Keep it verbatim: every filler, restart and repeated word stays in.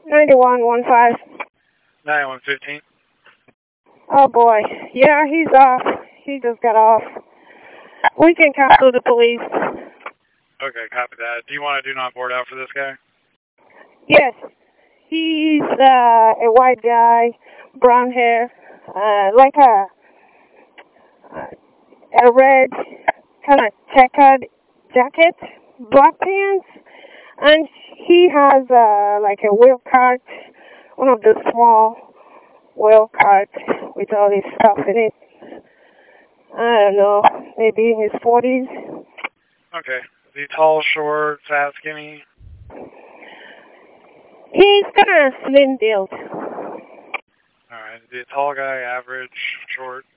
ninety-one one five. ninety-one fifteen. Oh boy. Yeah, he's off. He just got off. We can cancel the police. Okay, copy that. Do you want to do not board out for this guy? Yes. He's uh, a white guy, brown hair, uh, like a a red kind of checkered jacket, black pants, and he has uh, like a wheel cart, one of the small wheel carts with all his stuff in it. I don't know, maybe in his forties. Okay. Is he tall, short, fat, skinny? He's kind of slim built. Alright. Is he a tall guy, average, short?